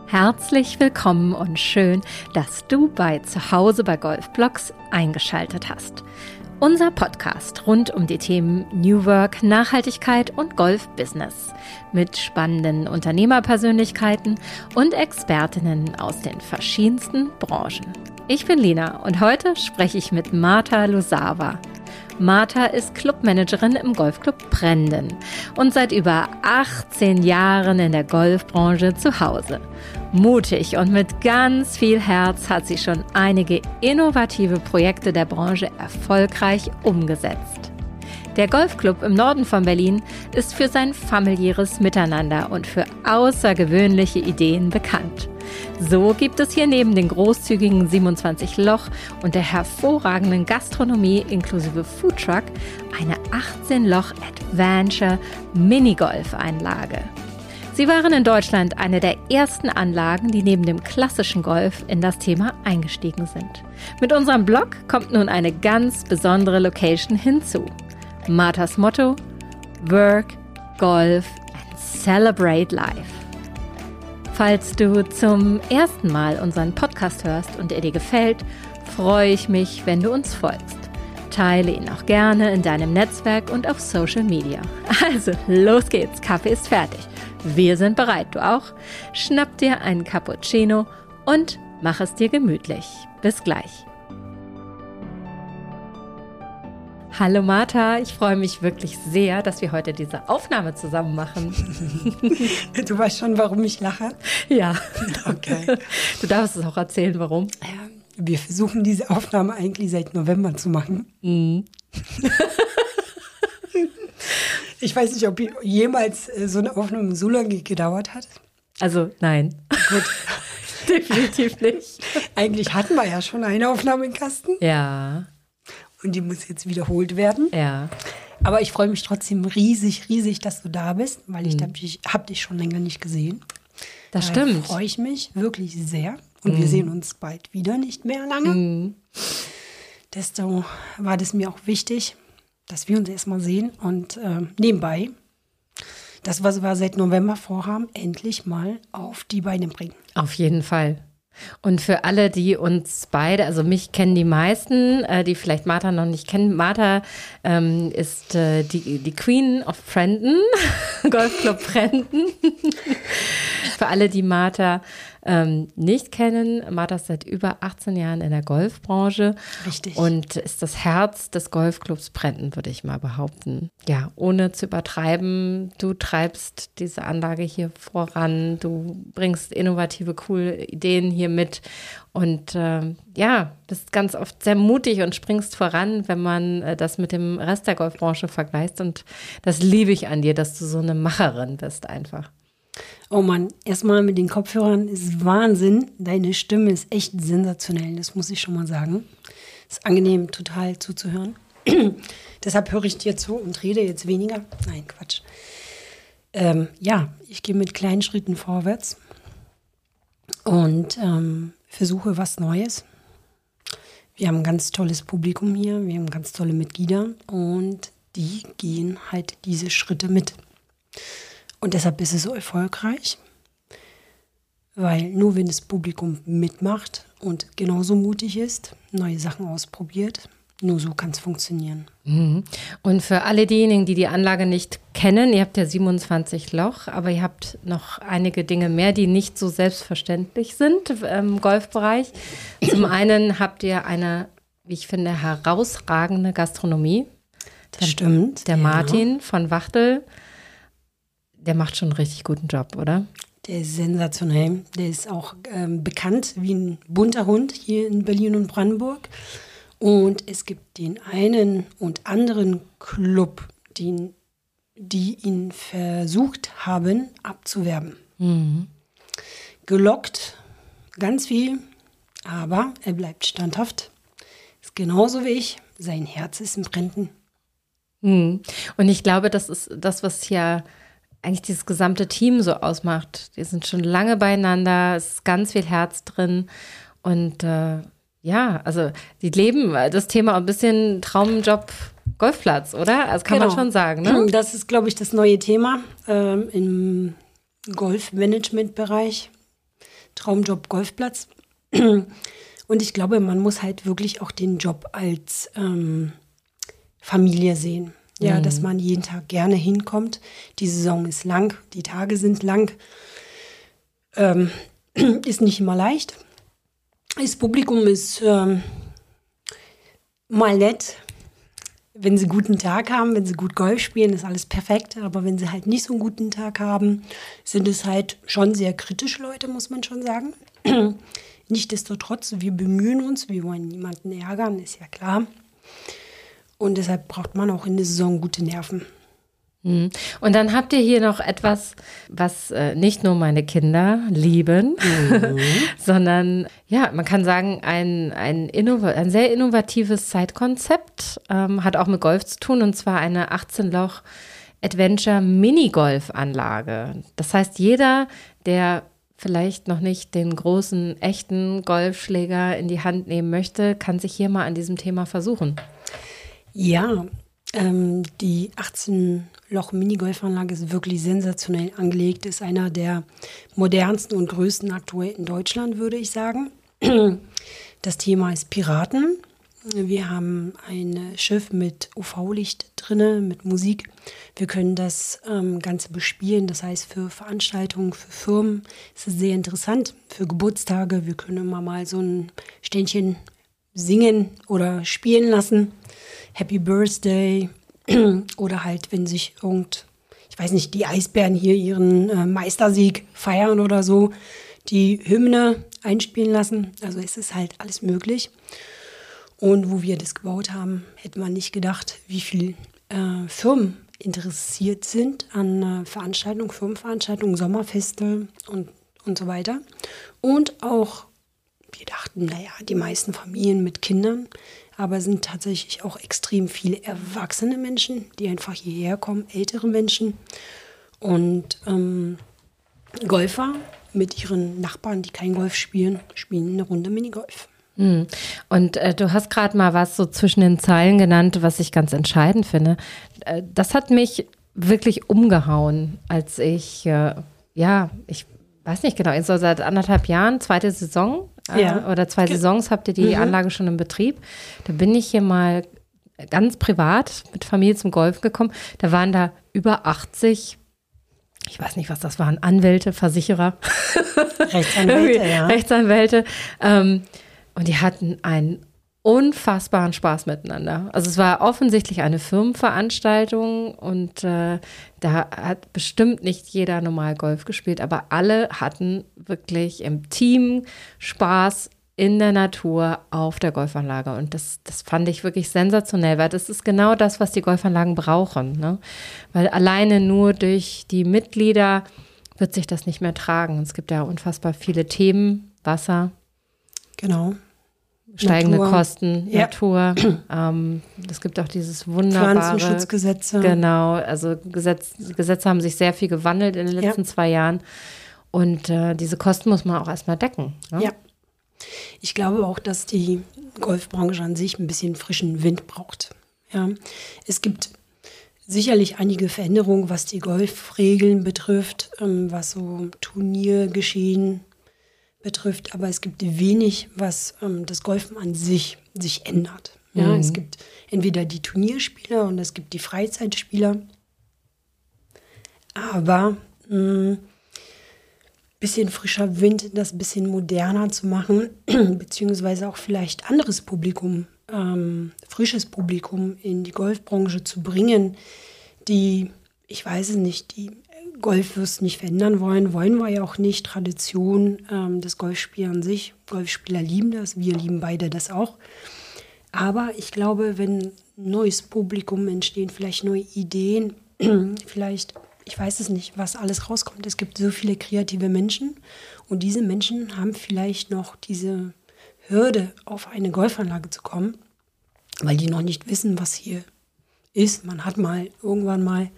Herzlich willkommen und schön, dass du bei Zuhause bei Golfblogs eingeschaltet hast. Unser Podcast rund um die Themen New Work, Nachhaltigkeit und Golf-Business mit spannenden Unternehmerpersönlichkeiten und Expertinnen aus den verschiedensten Branchen. Ich bin Lina und heute spreche ich mit Marta Losawa. Marta ist Clubmanagerin im Golfclub Prenden und seit über 18 Jahren in der Golfbranche zu Hause. Mutig und mit ganz viel Herz hat sie schon einige innovative Projekte der Branche erfolgreich umgesetzt. Der Golfclub im Norden von Berlin ist für sein familiäres Miteinander und für außergewöhnliche Ideen bekannt. So gibt es hier neben den großzügigen 27 Loch und der hervorragenden Gastronomie inklusive Foodtruck eine 18 Loch Adventure Minigolf-Einlage. Sie waren in Deutschland eine der ersten Anlagen, die neben dem klassischen Golf in das Thema eingestiegen sind. Mit unserem Blog kommt nun eine ganz besondere Location hinzu. Martas Motto: Work, Golf and Celebrate Life. Falls du zum ersten Mal unseren Podcast hörst und er dir gefällt, freue ich mich, wenn du uns folgst. Teile ihn auch gerne in deinem Netzwerk und auf Social Media. Also, los geht's, Kaffee ist fertig. Wir sind bereit, du auch? Schnapp dir einen Cappuccino und mach es dir gemütlich. Bis gleich. Hallo Marta, ich freue mich wirklich sehr, dass wir heute diese Aufnahme zusammen machen. Du weißt schon, warum ich lache? Ja. Okay. Du darfst es auch erzählen, warum. Ja, wir versuchen diese Aufnahme eigentlich seit November zu machen. Mhm. Ich weiß nicht, ob jemals so eine Aufnahme so lange gedauert hat. Also nein. Gut. Definitiv nicht. Eigentlich hatten wir ja schon eine Aufnahme im Kasten. Ja. Und die muss jetzt wiederholt werden. Ja. Aber ich freue mich trotzdem riesig, dass du da bist, weil ich hab dich schon länger nicht gesehen. Das stimmt. Da freue ich mich wirklich sehr. Und wir sehen uns bald wieder, nicht mehr lange. Desto war das mir auch wichtig, dass wir uns erstmal sehen und nebenbei das, was wir seit November vorhaben, endlich mal auf die Beine bringen. Auf jeden Fall. Und für alle, die uns beide, also mich kennen die meisten, die vielleicht Marta noch nicht kennen. Marta ist die Queen of Prenden, Golfclub Prenden. Für alle, die Marta nicht kennen, Marta ist seit über 18 Jahren in der Golfbranche. Richtig. Und ist das Herz des Golfclubs Prenden, würde ich mal behaupten. Ja, ohne zu übertreiben, du treibst diese Anlage hier voran, du bringst innovative, coole Ideen hier mit und bist ganz oft sehr mutig und springst voran, wenn man das mit dem Rest der Golfbranche vergleicht. Und das liebe ich an dir, dass du so eine Macherin bist einfach. Oh Mann, erstmal mit den Kopfhörern ist Wahnsinn. Deine Stimme ist echt sensationell, das muss ich schon mal sagen. Ist angenehm, total zuzuhören. Deshalb höre ich dir zu und rede jetzt weniger. Nein, Quatsch. Ich gehe mit kleinen Schritten vorwärts und versuche was Neues. Wir haben ein ganz tolles Publikum hier, wir haben ganz tolle Mitglieder und die gehen halt diese Schritte mit. Und deshalb ist es so erfolgreich, weil nur wenn das Publikum mitmacht und genauso mutig ist, neue Sachen ausprobiert, nur so kann es funktionieren. Und für alle diejenigen, die die Anlage nicht kennen, ihr habt ja 27 Loch, aber ihr habt noch einige Dinge mehr, die nicht so selbstverständlich sind im Golfbereich. Zum einen habt ihr eine, wie ich finde, herausragende Gastronomie. Das stimmt. Der Martin von Wachtel, der macht schon einen richtig guten Job, oder? Der ist sensationell. Der ist auch bekannt wie ein bunter Hund hier in Berlin und Brandenburg. Und es gibt den einen und anderen Club, die ihn versucht haben abzuwerben. Gelockt, ganz viel, aber er bleibt standhaft. Ist genauso wie ich. Sein Herz ist im Prenden. Und ich glaube, das ist das, was ja eigentlich dieses gesamte Team so ausmacht. Die sind schon lange beieinander, es ist ganz viel Herz drin und also die leben das Thema ein bisschen Traumjob Golfplatz, oder? Das kann man schon sagen, ne? Das ist, glaube ich, das neue Thema im Golfmanagement-Bereich. Traumjob Golfplatz. Und ich glaube, man muss halt wirklich auch den Job als Familie sehen. Ja, dass man jeden Tag gerne hinkommt. Die Saison ist lang, die Tage sind lang. Ist nicht immer leicht. Das Publikum ist mal nett. Wenn sie einen guten Tag haben, wenn sie gut Golf spielen, ist alles perfekt. Aber wenn sie halt nicht so einen guten Tag haben, sind es halt schon sehr kritische Leute, muss man schon sagen. Nichtsdestotrotz, wir bemühen uns, wir wollen niemanden ärgern, ist ja klar. Und deshalb braucht man auch in der Saison gute Nerven. Und dann habt ihr hier noch etwas, was nicht nur meine Kinder lieben, sondern, ja, man kann sagen, ein sehr innovatives Zeitkonzept, hat auch mit Golf zu tun, und zwar eine 18-Loch Adventure-Minigolf-Anlage. Das heißt, jeder, der vielleicht noch nicht den großen, echten Golfschläger in die Hand nehmen möchte, kann sich hier mal an diesem Thema versuchen. Ja, die 18-Loch-Minigolfanlage ist wirklich sensationell angelegt, ist einer der modernsten und größten aktuell in Deutschland, würde ich sagen. Das Thema ist Piraten. Wir haben ein Schiff mit UV-Licht drinne, mit Musik. Wir können das Ganze bespielen, das heißt für Veranstaltungen, für Firmen ist es sehr interessant. Für Geburtstage, wir können immer mal so ein Ständchen singen oder spielen lassen. Happy Birthday oder halt, wenn sich ich weiß nicht, die Eisbären hier ihren Meistersieg feiern oder so, die Hymne einspielen lassen. Also es ist halt alles möglich. Und wo wir das gebaut haben, hätte man nicht gedacht, wie viele Firmen interessiert sind an Veranstaltungen, Firmenveranstaltungen, Sommerfeste und so weiter. Und auch, wir dachten, naja, die meisten Familien mit Kindern, aber es sind tatsächlich auch extrem viele erwachsene Menschen, die einfach hierher kommen, ältere Menschen und Golfer mit ihren Nachbarn, die kein Golf spielen, spielen eine Runde Minigolf. Und du hast gerade mal was so zwischen den Zeilen genannt, was ich ganz entscheidend finde. Das hat mich wirklich umgehauen, als ich, ich weiß nicht genau, so seit 1,5 Jahren, zweite Saison oder 2 Saisons habt ihr die Anlage schon im Betrieb. Da bin ich hier mal ganz privat mit Familie zum Golf gekommen. Da waren da über 80, ich weiß nicht, was das waren, Anwälte, Versicherer. Rechtsanwälte, ja. Rechtsanwälte. Und die hatten einen unfassbaren Spaß miteinander. Also es war offensichtlich eine Firmenveranstaltung und da hat bestimmt nicht jeder normal Golf gespielt, aber alle hatten wirklich im Team Spaß in der Natur auf der Golfanlage. Und das fand ich wirklich sensationell, weil das ist genau das, was die Golfanlagen brauchen, ne? Weil alleine nur durch die Mitglieder wird sich das nicht mehr tragen. Es gibt ja unfassbar viele Themen, Wasser. Genau. Steigende Natur. Kosten, Ja. Natur. Es gibt auch dieses wunderbare Pflanzenschutzgesetze. Genau, also Gesetze haben sich sehr viel gewandelt in den letzten 2 Jahren. Und diese Kosten muss man auch erstmal decken. Ne? Ja. Ich glaube auch, dass die Golfbranche an sich ein bisschen frischen Wind braucht. Ja. Es gibt sicherlich einige Veränderungen, was die Golfregeln betrifft, was so Turniergeschehen betrifft, aber es gibt wenig, was das Golfen an sich ändert. Ja, es gibt entweder die Turnierspieler und es gibt die Freizeitspieler, aber bisschen frischer Wind, das ein bisschen moderner zu machen, beziehungsweise auch vielleicht anderes Publikum, frisches Publikum in die Golfbranche zu bringen, die, ich weiß es nicht, die Golf wirst nicht verändern wollen wir ja auch nicht. Tradition des Golfspielers an sich. Golfspieler lieben das, wir lieben beide das auch. Aber ich glaube, wenn neues Publikum entstehen, vielleicht neue Ideen, vielleicht, ich weiß es nicht, was alles rauskommt. Es gibt so viele kreative Menschen und diese Menschen haben vielleicht noch diese Hürde, auf eine Golfanlage zu kommen, weil die noch nicht wissen, was hier ist. Man hat irgendwann mal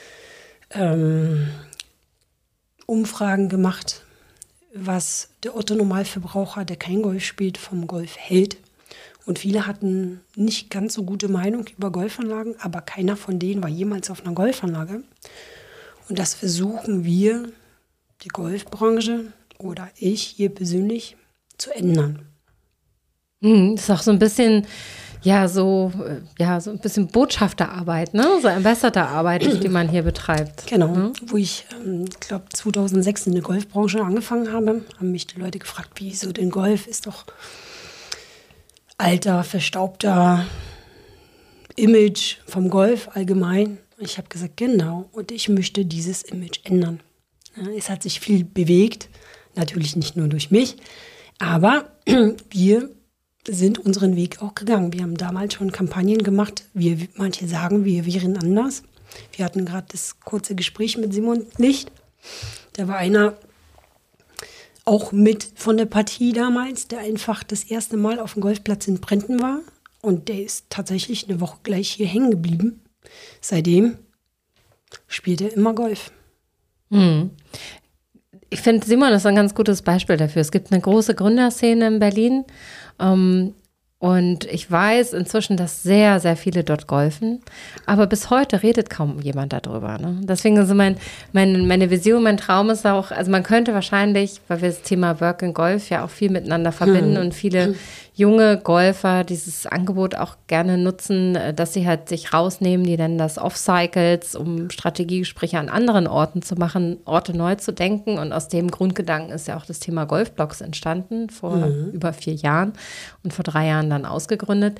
Umfragen gemacht, was der Otto-Normalverbraucher, der kein Golf spielt, vom Golf hält. Und viele hatten nicht ganz so gute Meinung über Golfanlagen, aber keiner von denen war jemals auf einer Golfanlage. Und das versuchen wir, die Golfbranche oder ich hier persönlich zu ändern. Das ist auch so ein bisschen, so ein bisschen Botschafterarbeit, ne? So Ambassadorarbeit, die man hier betreibt. Genau, wo ich, glaube 2006 in der Golfbranche angefangen habe, haben mich die Leute gefragt, wieso denn Golf ist doch alter, verstaubter Image vom Golf allgemein. Ich habe gesagt, genau, und ich möchte dieses Image ändern. Ja, es hat sich viel bewegt, natürlich nicht nur durch mich, aber wir sind unseren Weg auch gegangen. Wir haben damals schon Kampagnen gemacht. Manche sagen, wir wären anders. Wir hatten gerade das kurze Gespräch mit Simon Licht. Da war einer auch mit von der Partie damals, der einfach das erste Mal auf dem Golfplatz in Brenten war. Und der ist tatsächlich eine Woche gleich hier hängen geblieben. Seitdem spielt er immer Golf. Ich finde, Simon ist ein ganz gutes Beispiel dafür. Es gibt eine große Gründerszene in Berlin. Und ich weiß inzwischen, dass sehr, sehr viele dort golfen. Aber bis heute redet kaum jemand darüber. Ne? Deswegen ist meine Vision, mein Traum ist auch, also man könnte wahrscheinlich, weil wir das Thema Work and Golf ja auch viel miteinander verbinden und viele junge Golfer dieses Angebot auch gerne nutzen, dass sie halt sich rausnehmen, die nennen das Off-Cycles, um Strategiegespräche an anderen Orten zu machen, Orte neu zu denken. Und aus dem Grundgedanken ist ja auch das Thema Golfblocks entstanden, vor über 4 Jahren und vor 3 Jahren dann ausgegründet.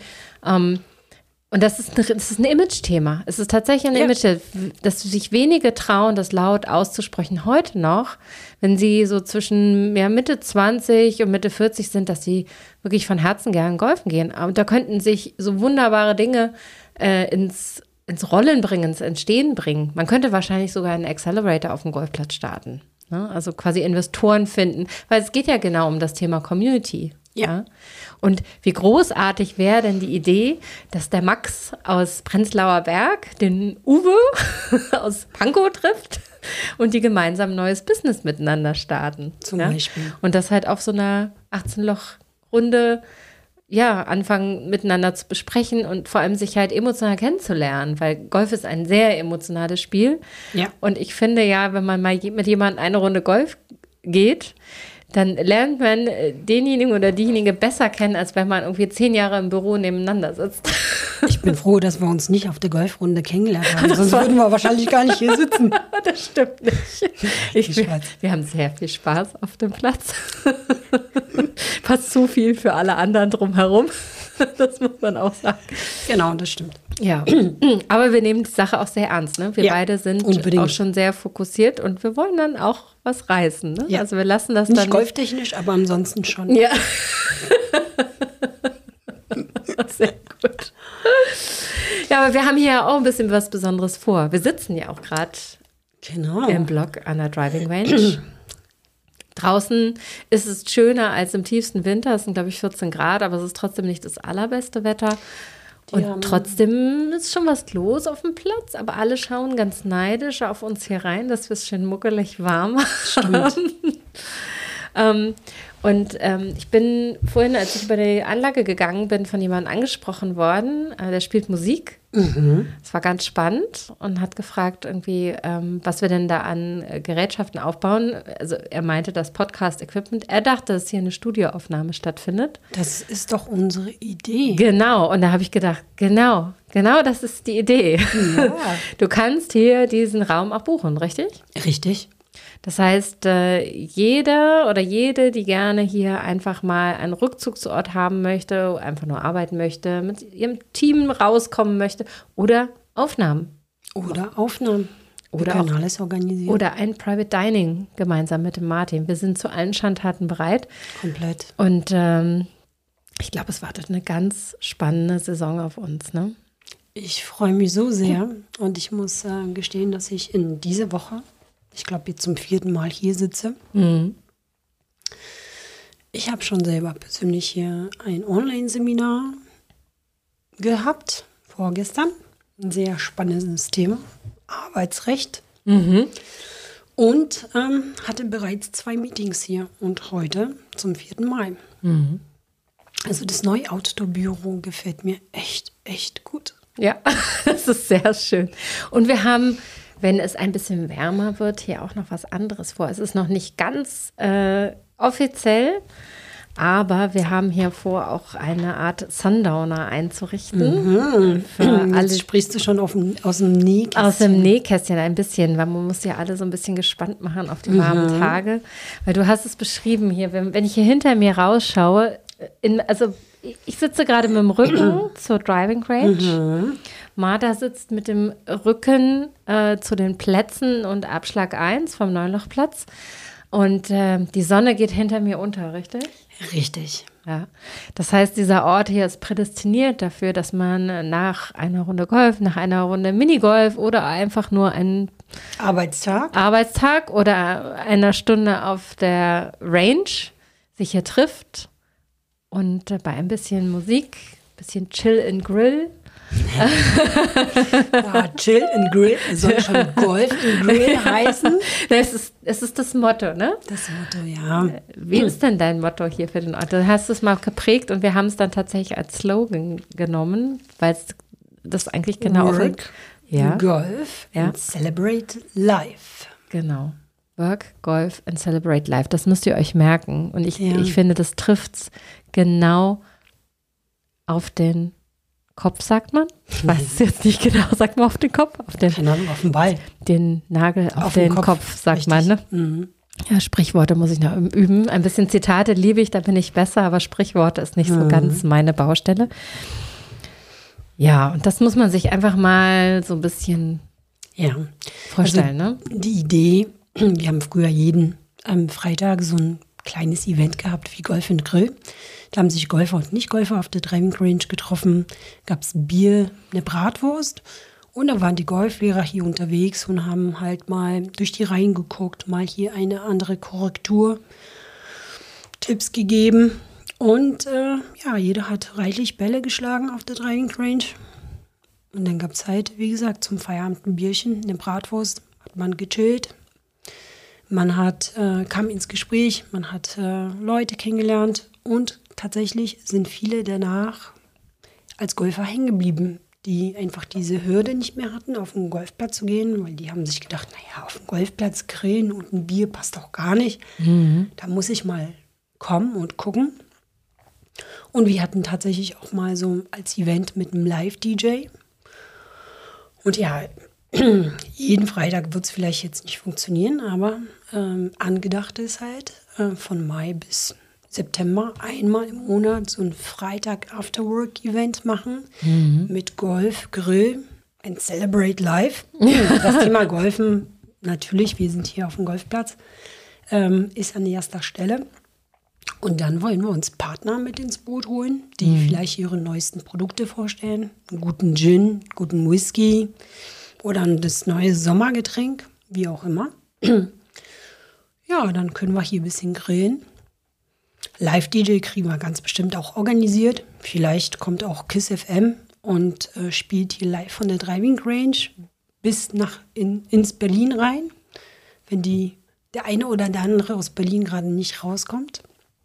Und das ist ein Image-Thema. Es ist tatsächlich ein Image, dass sich wenige trauen, das laut auszusprechen. Heute noch, wenn sie so zwischen Mitte 20 und Mitte 40 sind, dass sie wirklich von Herzen gern golfen gehen. Aber da könnten sich so wunderbare Dinge ins Rollen bringen, ins Entstehen bringen. Man könnte wahrscheinlich sogar einen Accelerator auf dem Golfplatz starten. Ne? Also quasi Investoren finden. Weil es geht ja genau um das Thema Community. Ja. Und wie großartig wäre denn die Idee, dass der Max aus Prenzlauer Berg den Uwe aus Pankow trifft und die gemeinsam ein neues Business miteinander starten. Zum Beispiel. Und das halt auf so einer 18-Loch-Runde anfangen miteinander zu besprechen und vor allem sich halt emotional kennenzulernen, weil Golf ist ein sehr emotionales Spiel. Ja. Und ich finde wenn man mal mit jemandem eine Runde Golf geht, dann lernt man denjenigen oder diejenige besser kennen, als wenn man irgendwie 10 Jahre im Büro nebeneinander sitzt. Ich bin froh, dass wir uns nicht auf der Golfrunde kennengelernt haben, sonst würden wir wahrscheinlich gar nicht hier sitzen. Das stimmt nicht. Wir haben sehr viel Spaß auf dem Platz. Fast zu viel für alle anderen drumherum. Das muss man auch sagen. Genau, das stimmt. Ja, aber wir nehmen die Sache auch sehr ernst. Ne? Wir beide sind auch schon sehr fokussiert und wir wollen dann auch was reißen. Ne? Ja. Also wir lassen das nicht dann golftechnisch, aber ansonsten schon. Ja. Sehr gut. Ja, aber wir haben hier ja auch ein bisschen was Besonderes vor. Wir sitzen ja auch gerade im Block an der Driving Range. Draußen ist es schöner als im tiefsten Winter. Es sind, glaube ich, 14 Grad, aber es ist trotzdem nicht das allerbeste Wetter. Und trotzdem ist schon was los auf dem Platz. Aber alle schauen ganz neidisch auf uns hier rein, dass wir es schön muckelig warm haben. Ich bin vorhin, als ich über die Anlage gegangen bin, von jemandem angesprochen worden. Der spielt Musik. Das war ganz spannend und hat gefragt irgendwie, was wir denn da an Gerätschaften aufbauen. Also er meinte das Podcast-Equipment. Er dachte, dass hier eine Studioaufnahme stattfindet. Das ist doch unsere Idee. Genau. Und da habe ich gedacht, genau das ist die Idee. Ja. Du kannst hier diesen Raum auch buchen, richtig? Richtig. Das heißt, jeder oder jede, die gerne hier einfach mal einen Rückzugsort haben möchte, einfach nur arbeiten möchte, mit ihrem Team rauskommen möchte oder Aufnahmen. Wir können alles organisieren. Oder ein Private Dining gemeinsam mit dem Martin. Wir sind zu allen Schandtaten bereit. Komplett. Und ich glaube, es wartet eine ganz spannende Saison auf uns, ne? Ich freue mich so sehr und ich muss gestehen, dass ich in dieser Woche, ich glaube, jetzt zum 4. Mal hier sitze. Ich habe schon selber persönlich hier ein Online-Seminar gehabt, vorgestern. Ein sehr spannendes Thema, Arbeitsrecht. Und hatte bereits 2 Meetings hier und heute zum 4. Mal. Also das neue Outdoor-Büro gefällt mir echt, echt gut. Ja, das ist sehr schön. Und wir haben wenn es ein bisschen wärmer wird, hier auch noch was anderes vor. Es ist noch nicht ganz offiziell, aber wir haben hier vor, auch eine Art Sundowner einzurichten. Jetzt sprichst du schon aus dem Nähkästchen. Aus dem Nähkästchen ein bisschen, weil man muss ja alle so ein bisschen gespannt machen auf die warmen Tage. Weil du hast es beschrieben hier, wenn ich hier hinter mir rausschaue, ich sitze gerade mit dem Rücken zur Driving Range. Martha sitzt mit dem Rücken zu den Plätzen und Abschlag 1 vom Neunlochplatz. Und die Sonne geht hinter mir unter, richtig? Richtig. Ja. Das heißt, dieser Ort hier ist prädestiniert dafür, dass man nach einer Runde Golf, nach einer Runde Minigolf oder einfach nur einen Arbeitstag oder einer Stunde auf der Range sich hier trifft und bei ein bisschen Musik, ein bisschen Chill and Grill. Ja, Chill and Grill, soll schon Golf and Grill heißen? Es ist das Motto, ne? Das Motto, ja. Wie ist denn dein Motto hier für den Ort? Du hast es mal geprägt und wir haben es dann tatsächlich als Slogan genommen, weil es das eigentlich genau Work, Golf and Celebrate Life. Genau. Work, Golf and Celebrate Life. Das müsst ihr euch merken. Und ich finde, das trifft es genau auf den Kopf, sagt man. Ich weiß es jetzt nicht genau. Sagt man auf den Kopf? Auf den Ball. Den Nagel auf den Kopf, sagt man. Ne? Ja, Sprichworte muss ich noch üben. Ein bisschen Zitate liebe ich, da bin ich besser, aber Sprichworte ist nicht so ganz meine Baustelle. Ja, und das muss man sich einfach mal so ein bisschen vorstellen. Also die Idee, wir haben früher jeden Freitag so ein kleines Event gehabt wie Golf and Grill. Da haben sich Golfer und Nicht-Golfer auf der Driving Range getroffen. Gab es Bier, eine Bratwurst. Und da waren die Golflehrer hier unterwegs und haben halt mal durch die Reihen geguckt, mal hier eine andere Korrektur, Tipps gegeben. Und jeder hat reichlich Bälle geschlagen auf der Driving Range. Und dann gab es halt, wie gesagt, zum Feierabend ein Bierchen, eine Bratwurst, hat man gechillt. Man kam ins Gespräch, man hat Leute kennengelernt und tatsächlich sind viele danach als Golfer hängen geblieben, die einfach diese Hürde nicht mehr hatten, auf den Golfplatz zu gehen, weil die haben sich gedacht, naja, auf dem Golfplatz grillen und ein Bier passt doch gar nicht. Da muss ich mal kommen und gucken. Und wir hatten tatsächlich auch mal so als Event mit einem Live-DJ. Und ja, jeden Freitag wird es vielleicht jetzt nicht funktionieren, aber angedacht ist halt von Mai bis September einmal im Monat so ein Freitag-Afterwork-Event machen mit Golf, Grill and Celebrate Life. Das Thema Golfen, natürlich, wir sind hier auf dem Golfplatz, ist an erster Stelle. Und dann wollen wir uns Partner mit ins Boot holen, die vielleicht ihre neuesten Produkte vorstellen. Einen guten Gin, guten Whisky oder das neue Sommergetränk, wie auch immer. Ja, dann können wir hier ein bisschen grillen. Live-DJ kriegen wir ganz bestimmt auch organisiert. Vielleicht kommt auch KISS FM und spielt hier live von der Driving Range bis ins Berlin rein, wenn der eine oder der andere aus Berlin gerade nicht rauskommt.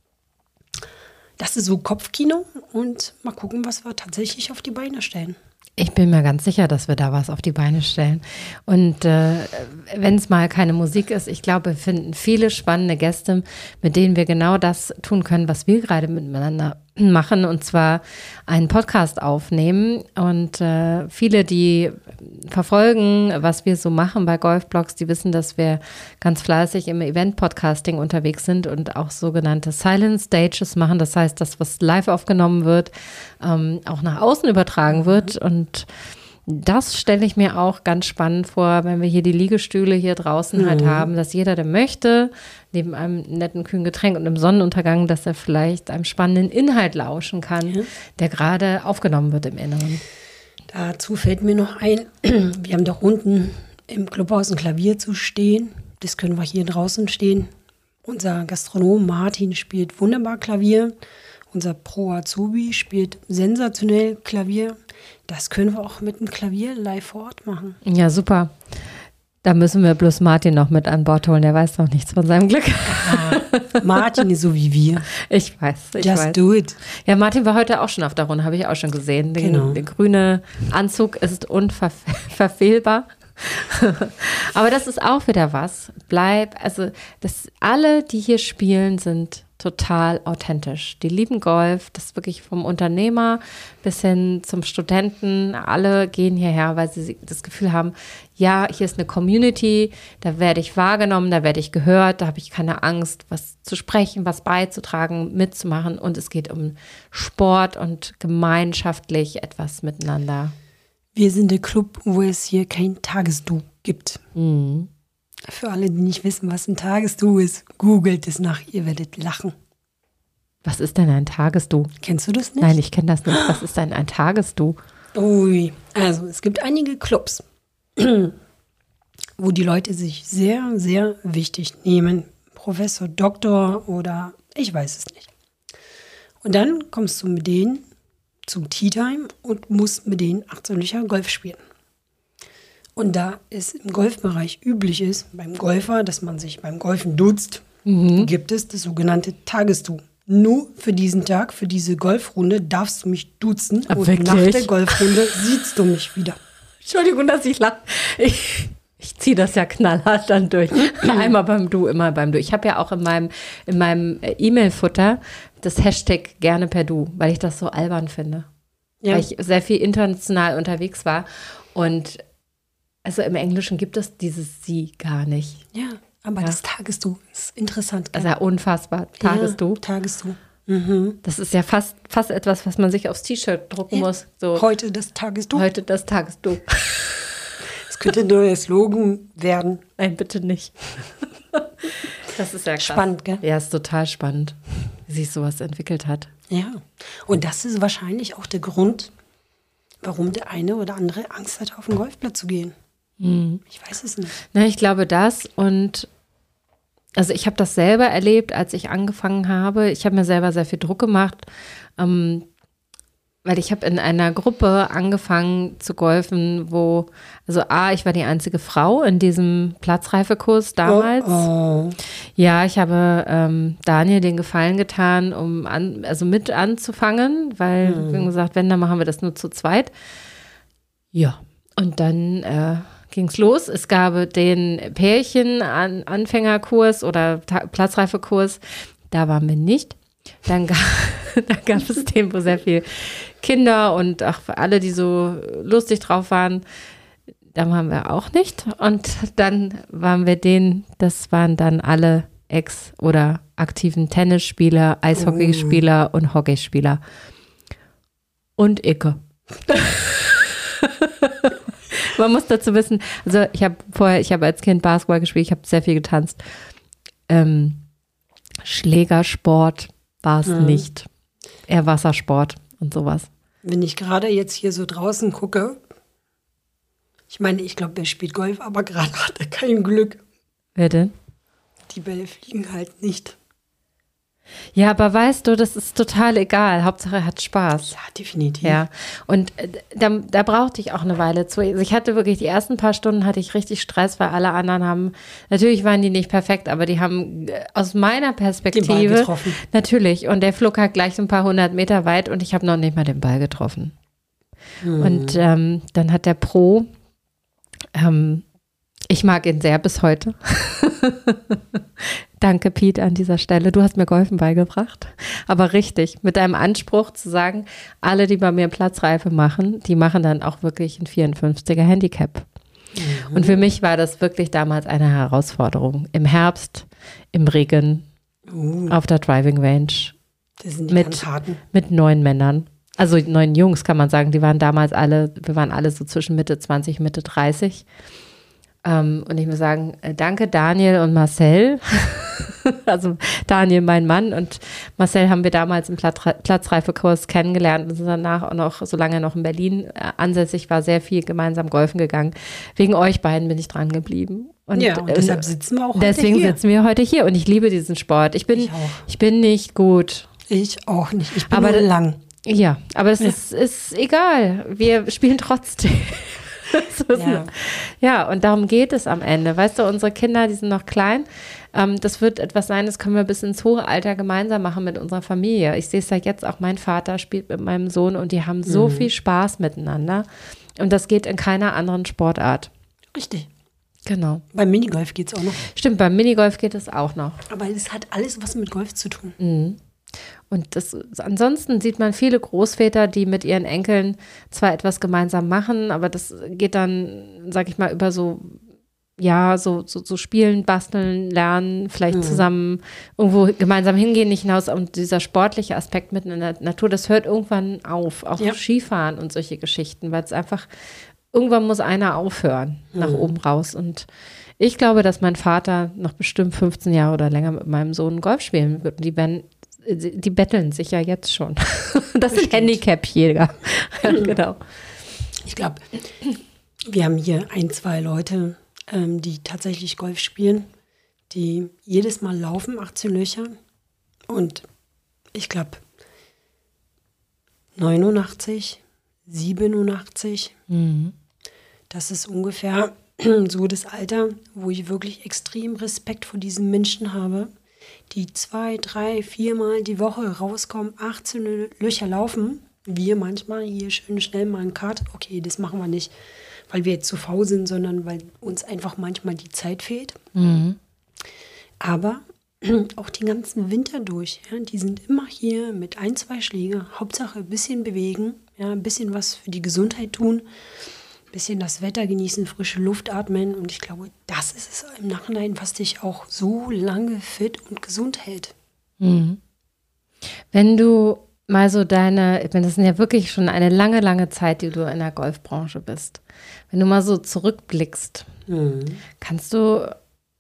Das ist so Kopfkino und mal gucken, was wir tatsächlich auf die Beine stellen. Ich bin mir ganz sicher, dass wir da was auf die Beine stellen. Und wenn es mal keine Musik ist, ich glaube, wir finden viele spannende Gäste, mit denen wir genau das tun können, was wir gerade miteinander machen, und zwar einen Podcast aufnehmen. Und viele, die verfolgen, was wir so machen bei Golfblogs, die wissen, dass wir ganz fleißig im Event-Podcasting unterwegs sind und auch sogenannte Silent Stages machen. Das heißt, das, was live aufgenommen wird, auch nach außen übertragen wird. Und das stelle ich mir auch ganz spannend vor, wenn wir hier die Liegestühle hier draußen halt haben, dass jeder, der möchte, neben einem netten, kühlen Getränk und einem Sonnenuntergang, dass er vielleicht einem spannenden Inhalt lauschen kann, der gerade aufgenommen wird im Inneren. Dazu fällt mir noch ein, wir haben doch unten im Clubhaus ein Klavier zu stehen. Das können wir hier draußen stehen. Unser Gastronom Martin spielt wunderbar Klavier. Unser Pro-Azubi spielt sensationell Klavier. Das können wir auch mit einem Klavier live vor Ort machen. Ja, super. Da müssen wir bloß Martin noch mit an Bord holen. Der weiß noch nichts von seinem Glück. Martin ist so wie wir. Ich weiß. Just do it. Ja, Martin war heute auch schon auf der Runde, habe ich auch schon gesehen. Der grüne Anzug ist unverfehlbar. Aber das ist auch wieder was. Alle, die hier spielen, sind total authentisch. Die lieben Golf, das ist wirklich vom Unternehmer bis hin zum Studenten. Alle gehen hierher, weil sie das Gefühl haben, ja, hier ist eine Community, da werde ich wahrgenommen, da werde ich gehört, da habe ich keine Angst, was zu sprechen, was beizutragen, mitzumachen. Und es geht um Sport und gemeinschaftlich etwas miteinander. Wir sind der Club, wo es hier kein Tagesdu gibt. Mhm. Für alle, die nicht wissen, was ein Tagesdu ist, googelt es nach, ihr werdet lachen. Was ist denn ein Tagesdu? Kennst du das nicht? Nein, ich kenne das nicht. Was ist denn ein Tagesdu? Ui, also es gibt einige Clubs, wo die Leute sich sehr, sehr wichtig nehmen. Professor, Doktor oder ich weiß es nicht. Und dann kommst du mit denen zum Tea Time und musst mit denen 18 Löcher Golf spielen. Und da es im Golfbereich üblich ist, beim Golfer, dass man sich beim Golfen duzt, gibt es das sogenannte Tagesdu. Nur für diesen Tag, für diese Golfrunde darfst du mich duzen. Und wirklich? Nach der Golfrunde siehst du mich wieder. Entschuldigung, dass ich lache. Ich ziehe das ja knallhart dann durch. Einmal beim Du, immer beim Du. Ich habe ja auch in meinem E-Mail-Futter das Hashtag gerne per Du, weil ich das so albern finde. Ja. Weil ich sehr viel international unterwegs war. Und also im Englischen gibt es dieses Sie gar nicht. Ja, aber das Tagesdu ist interessant. Also ja, unfassbar. Tagesdu. Ja, Tagesdu. Mhm. Das ist ja fast etwas, was man sich aufs T-Shirt drucken muss. So. Heute das Tagesdu. Heute das Tagesdu. Das könnte ein neuer Slogan werden. Nein, bitte nicht. Das ist ja krass. Spannend, gell? Ja, ist total spannend, wie sich sowas entwickelt hat. Ja, und das ist wahrscheinlich auch der Grund, warum der eine oder andere Angst hat, auf den Golfplatz zu gehen. Ich weiß es nicht. Na, ich glaube das und also ich habe das selber erlebt, als ich angefangen habe. Ich habe mir selber sehr viel Druck gemacht, weil ich habe in einer Gruppe angefangen zu golfen, ich war die einzige Frau in diesem Platzreifekurs damals. Oh. Ja, ich habe Daniel den Gefallen getan, mit anzufangen, weil wir haben gesagt, wenn, dann machen wir das nur zu zweit. Ja, und dann ging's los. Es gab den Pärchen-Anfängerkurs oder Platzreifekurs. Da waren wir nicht. Dann gab es den, wo sehr viele Kinder und auch alle, die so lustig drauf waren, da waren wir auch nicht. Und dann waren wir das waren dann alle Ex- oder aktiven Tennisspieler, Eishockeyspieler und Hockeyspieler. Und Icke. Man muss dazu wissen, also ich habe als Kind Basketball gespielt, ich habe sehr viel getanzt. Schlägersport war es nicht. Eher Wassersport und sowas. Wenn ich gerade jetzt hier so draußen gucke, ich meine, ich glaube, er spielt Golf, aber gerade hat er kein Glück. Wer denn? Die Bälle fliegen halt nicht. Ja, aber weißt du, das ist total egal. Hauptsache er hat Spaß. Ja, definitiv. Ja, und da brauchte ich auch eine Weile zu. Also ich hatte wirklich die ersten paar Stunden hatte ich richtig Stress, weil alle anderen natürlich waren die nicht perfekt, aber die haben aus meiner Perspektive den Ball getroffen. Natürlich. Und der flog halt gleich so ein paar 100 Meter weit und ich habe noch nicht mal den Ball getroffen. Und dann hat der Pro, ich mag ihn sehr bis heute. Danke, Pete, an dieser Stelle. Du hast mir Golfen beigebracht. Aber richtig, mit deinem Anspruch zu sagen, alle, die bei mir Platzreife machen, die machen dann auch wirklich ein 54er Handicap. Und für mich war das wirklich damals eine Herausforderung. Im Herbst, im Regen, auf der Driving Range. Das sind die ganz harten. Mit 9 Männern. Also 9 Jungs, kann man sagen. Wir waren alle so zwischen Mitte 20, Mitte 30. Und ich muss sagen, danke Daniel und Marcel, also Daniel mein Mann und Marcel haben wir damals im Platzreifekurs kennengelernt und sind danach auch noch, solange er noch in Berlin ansässig war, sehr viel gemeinsam golfen gegangen. Wegen euch beiden bin ich dran geblieben. Und deshalb sitzen wir auch heute hier. Deswegen sitzen wir heute hier und ich liebe diesen Sport. Ich bin nicht gut. Ich auch nicht, ich bin nur lang. Ja, aber es ist egal, wir spielen trotzdem. Ja, und darum geht es am Ende. Weißt du, unsere Kinder, die sind noch klein. Das wird etwas sein, das können wir bis ins hohe Alter gemeinsam machen mit unserer Familie. Ich sehe es ja jetzt auch, mein Vater spielt mit meinem Sohn und die haben so viel Spaß miteinander. Und das geht in keiner anderen Sportart. Richtig. Genau. Beim Minigolf geht es auch noch. Stimmt, beim Minigolf geht es auch noch. Aber es hat alles was mit Golf zu tun. Mhm. Und ansonsten sieht man viele Großväter, die mit ihren Enkeln zwar etwas gemeinsam machen, aber das geht dann, sag ich mal, über so spielen, basteln, lernen, vielleicht zusammen irgendwo gemeinsam hingehen, nicht hinaus. Und dieser sportliche Aspekt mitten in der Natur, das hört irgendwann auf. Auch Skifahren und solche Geschichten, weil es einfach, irgendwann muss einer aufhören, nach oben raus. Und ich glaube, dass mein Vater noch bestimmt 15 Jahre oder länger mit meinem Sohn Golf spielen wird. Die betteln sich ja jetzt schon. Das sind Handicap-Jäger. Genau. Ich glaube, wir haben hier 1, 2 Leute, die tatsächlich Golf spielen, die jedes Mal laufen, 18 Löcher. Und ich glaube, 89, 87, das ist ungefähr so das Alter, wo ich wirklich extrem Respekt vor diesen Menschen habe, die 2, 3, 4 Mal die Woche rauskommen, 18 Löcher laufen. Wir manchmal hier schön schnell mal einen Kart. Okay, das machen wir nicht, weil wir jetzt zu faul sind, sondern weil uns einfach manchmal die Zeit fehlt. Aber auch den ganzen Winter durch. Ja, die sind immer hier mit 1, 2 Schläge. Hauptsache ein bisschen bewegen, ja, ein bisschen was für die Gesundheit tun, ein bisschen das Wetter genießen, frische Luft atmen. Und ich glaube, das ist es im Nachhinein, was dich auch so lange fit und gesund hält. Wenn du mal so das sind ja wirklich schon eine lange, lange Zeit, die du in der Golfbranche bist. Wenn du mal so zurückblickst, kriegst du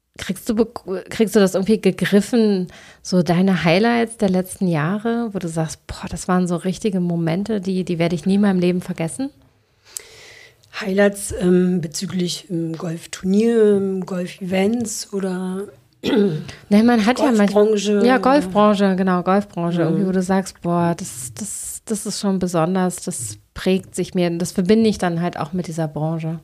das irgendwie gegriffen, so deine Highlights der letzten Jahre, wo du sagst, boah, das waren so richtige Momente, die werde ich nie in meinem Leben vergessen? Highlights bezüglich Golfturnier, Golf-Events oder Nein, man hat Golfbranche. Ja, Golfbranche, genau, Golfbranche. Irgendwie, wo du sagst, boah, das ist schon besonders, das prägt sich mir, das verbinde ich dann halt auch mit dieser Branche.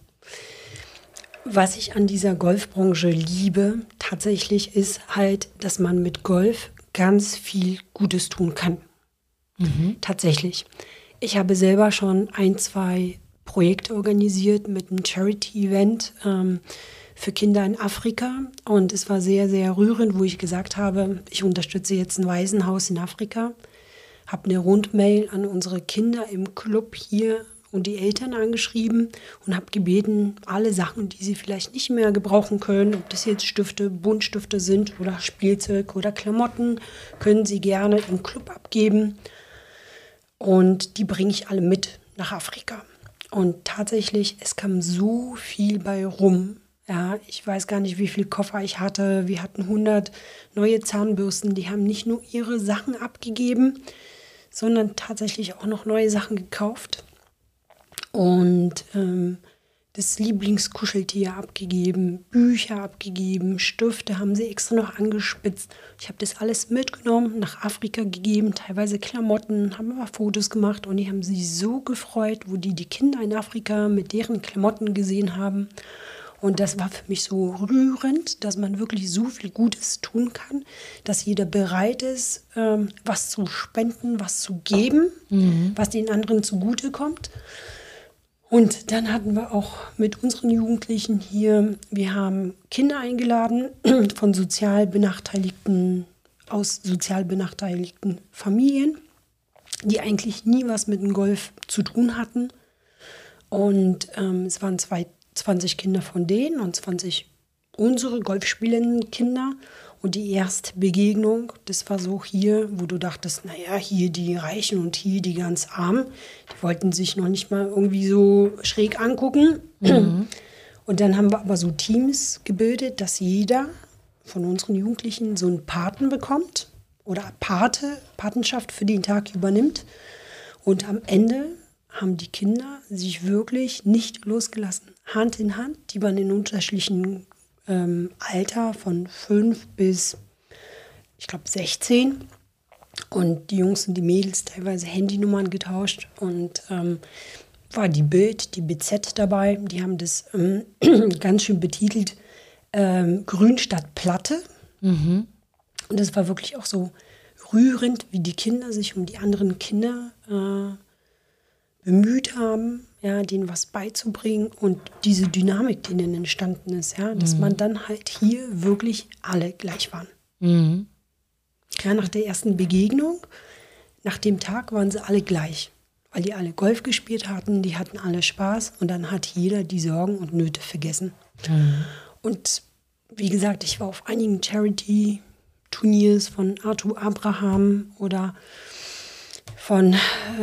Was ich an dieser Golfbranche liebe, tatsächlich, ist halt, dass man mit Golf ganz viel Gutes tun kann. Tatsächlich. Ich habe selber schon 1, 2 Projekte organisiert mit einem Charity-Event für Kinder in Afrika. Und es war sehr, sehr rührend, wo ich gesagt habe, ich unterstütze jetzt ein Waisenhaus in Afrika. Habe eine Rundmail an unsere Kinder im Club hier und die Eltern angeschrieben und habe gebeten, alle Sachen, die sie vielleicht nicht mehr gebrauchen können, ob das jetzt Stifte, Buntstifte sind oder Spielzeug oder Klamotten, können sie gerne im Club abgeben. Und die bringe ich alle mit nach Afrika. Und tatsächlich, es kam so viel bei rum. Ja, ich weiß gar nicht, wie viele Koffer ich hatte. Wir hatten 100 neue Zahnbürsten. Die haben nicht nur ihre Sachen abgegeben, sondern tatsächlich auch noch neue Sachen gekauft. Und das Lieblingskuscheltier abgegeben, Bücher abgegeben, Stifte haben sie extra noch angespitzt. Ich habe das alles mitgenommen, nach Afrika gegeben, teilweise Klamotten, haben aber Fotos gemacht und die haben sich so gefreut, wo die Kinder in Afrika mit deren Klamotten gesehen haben. Und das war für mich so rührend, dass man wirklich so viel Gutes tun kann, dass jeder bereit ist, was zu spenden, was zu geben, was den anderen zugutekommt. Und dann hatten wir auch mit unseren Jugendlichen hier, wir haben Kinder eingeladen aus sozial benachteiligten Familien, die eigentlich nie was mit dem Golf zu tun hatten. Und es waren 20 Kinder von denen und 20 unsere golfspielenden Kinder. Und die erste Begegnung, das war so hier, wo du dachtest, naja, hier die Reichen und hier die ganz Armen. Die wollten sich noch nicht mal irgendwie so schräg angucken. Und dann haben wir aber so Teams gebildet, dass jeder von unseren Jugendlichen so einen Paten bekommt oder Patenschaft für den Tag übernimmt. Und am Ende haben die Kinder sich wirklich nicht losgelassen. Hand in Hand, die waren in unterschiedlichen Alter von 5 bis, ich glaube, 16. Und die Jungs und die Mädels teilweise Handynummern getauscht. Und war die Bild, die BZ dabei. Die haben das ganz schön betitelt, Grün statt Platte. Und das war wirklich auch so rührend, wie die Kinder sich um die anderen Kinder bemüht haben, ja, denen was beizubringen und diese Dynamik, die dann entstanden ist, ja, dass man dann halt hier wirklich alle gleich waren. Mhm. Ja, nach der ersten Begegnung, nach dem Tag waren sie alle gleich, weil die alle Golf gespielt hatten, die hatten alle Spaß und dann hat jeder die Sorgen und Nöte vergessen. Und wie gesagt, ich war auf einigen Charity-Turniers von Arthur Abraham oder von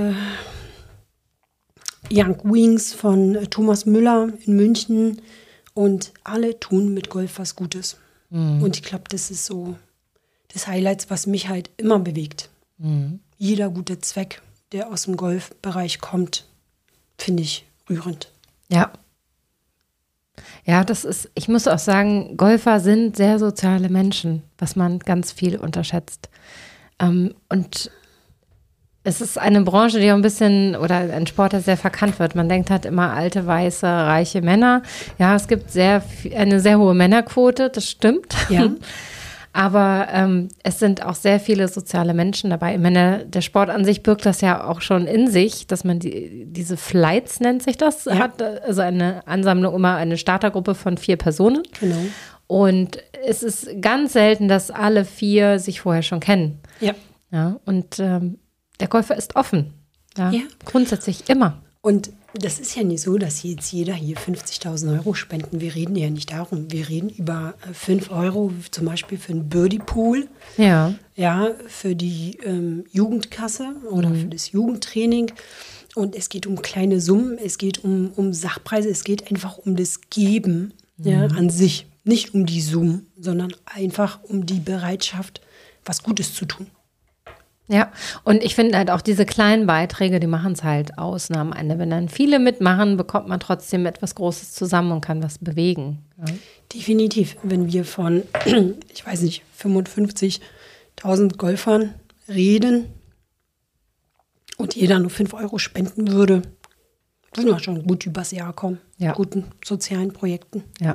Young Wings, von Thomas Müller in München und alle tun mit Golf was Gutes. Und ich glaube, das ist so das Highlight, was mich halt immer bewegt. Jeder gute Zweck, der aus dem Golfbereich kommt, finde ich rührend. Ja. Ja, das ist, ich muss auch sagen, Golfer sind sehr soziale Menschen, was man ganz viel unterschätzt. Und es ist eine Branche, die auch ein bisschen, oder ein Sport, der sehr verkannt wird. Man denkt halt immer alte, weiße, reiche Männer. Ja, es gibt eine sehr hohe Männerquote, das stimmt. Ja. Aber es sind auch sehr viele soziale Menschen dabei. Ich meine, der Sport an sich birgt das ja auch schon in sich, dass man diese Flights, nennt sich das, hat. Also eine Ansammlung, immer eine Startergruppe von 4 Personen. Genau. Und es ist ganz selten, dass alle 4 sich vorher schon kennen. Ja. Ja, und der Golfer ist offen. Ja, Ja. Grundsätzlich immer. Und das ist ja nicht so, dass jetzt jeder hier 50.000 Euro spenden. Wir reden ja nicht darum. Wir reden über 5 Euro zum Beispiel für einen Birdie-Pool. Ja. Ja, für die Jugendkasse oder für das Jugendtraining. Und es geht um kleine Summen, es geht um Sachpreise, es geht einfach um das Geben ja, an sich. Nicht um die Summen, sondern einfach um die Bereitschaft, was Gutes zu tun. Ja, und ich finde halt auch diese kleinen Beiträge, die machen es halt aus. Am Ende, wenn dann viele mitmachen, bekommt man trotzdem etwas Großes zusammen und kann was bewegen. Ja. Definitiv. Wenn wir von, ich weiß nicht, 55.000 Golfern reden und jeder nur 5 Euro spenden würde, würden wir schon gut übers Jahr kommen. Ja. Guten sozialen Projekten. Ja.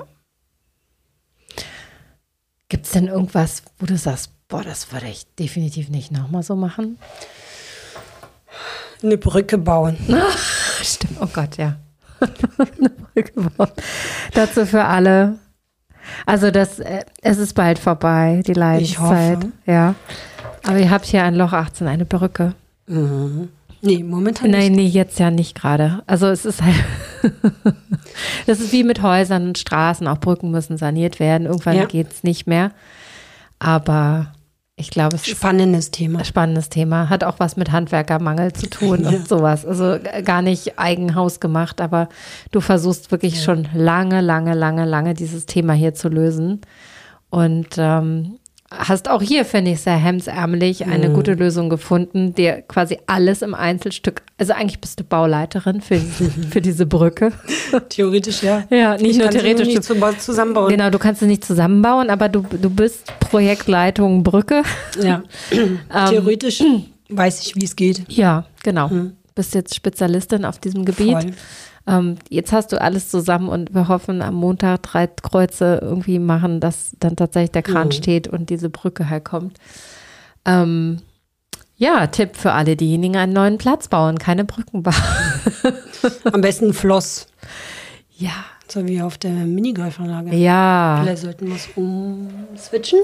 Gibt es denn irgendwas, wo du sagst, boah, das würde ich definitiv nicht nochmal so machen? Eine Brücke bauen. Stimmt, oh Gott, ja. Eine Brücke bauen. Dazu für alle. Also es ist bald vorbei, die Leidenszeit. Ich hoffe. Ja. Aber ihr habt hier ein Loch 18, eine Brücke. Mhm. Nee, momentan Nein, nicht. nee, jetzt ja nicht gerade. Also es ist halt, das ist wie mit Häusern und Straßen, auch Brücken müssen saniert werden. Irgendwann geht es nicht mehr. Aber ich glaube, es Spannendes Thema. ist ein spannendes Thema. Hat auch was mit Handwerkermangel zu tun und sowas. Also gar nicht Eigenhaus gemacht, aber du versuchst wirklich schon lange dieses Thema hier zu lösen. Und hast auch hier, finde ich, sehr hemdsärmelig eine gute Lösung gefunden, dir quasi alles im Einzelstück, also eigentlich bist du Bauleiterin für diese Brücke. Theoretisch, ja. Ja, nicht Ich nur kann sie theoretisch. nicht zusammenbauen. Genau, du kannst sie nicht zusammenbauen, aber du bist Projektleitung Brücke. Ja. Theoretisch weiß ich, wie es geht. Ja, genau. Bist jetzt Spezialistin auf diesem Gebiet. Voll. Jetzt hast du alles zusammen und wir hoffen, am Montag 3 Kreuze irgendwie machen, dass dann tatsächlich der Kran steht und diese Brücke halt kommt. Ja, Tipp für alle diejenigen, einen neuen Platz bauen, keine Brücken bauen. Am besten Floss. Ja. So wie auf der Minigolfanlage. Ja. Vielleicht sollten wir es umswitchen.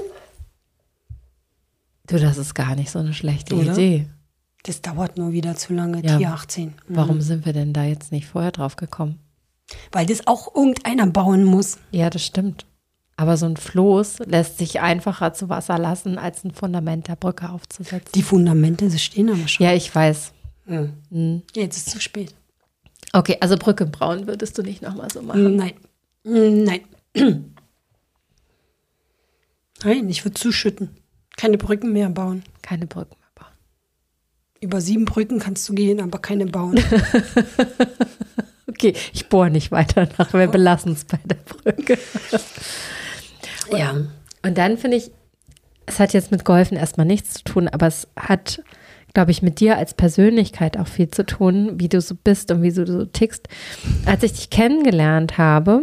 Du, das ist gar nicht so eine schlechte Oder? Idee. Das dauert nur wieder zu lange, Ja. Tier 18. Warum sind wir denn da jetzt nicht vorher drauf gekommen? Weil das auch irgendeiner bauen muss. Ja, das stimmt. Aber so ein Floß lässt sich einfacher zu Wasser lassen, als ein Fundament der Brücke aufzusetzen. Die Fundamente, sie stehen aber schon. Ja, ich weiß. Jetzt ist es zu spät. Okay, also Brücke braun würdest du nicht nochmal so machen? Nein. Nein. Nein, ich würde zuschütten. Keine Brücken mehr bauen. Keine Brücken mehr bauen. Über 7 Brücken kannst du gehen, aber keine bauen. Okay, ich bohre nicht weiter nach. Wir belassen es bei der Brücke. Ja. Und dann finde ich, es hat jetzt mit Golfen erstmal nichts zu tun, aber es hat, glaube ich, mit dir als Persönlichkeit auch viel zu tun, wie du so bist und wie du so tickst. Als ich dich kennengelernt habe,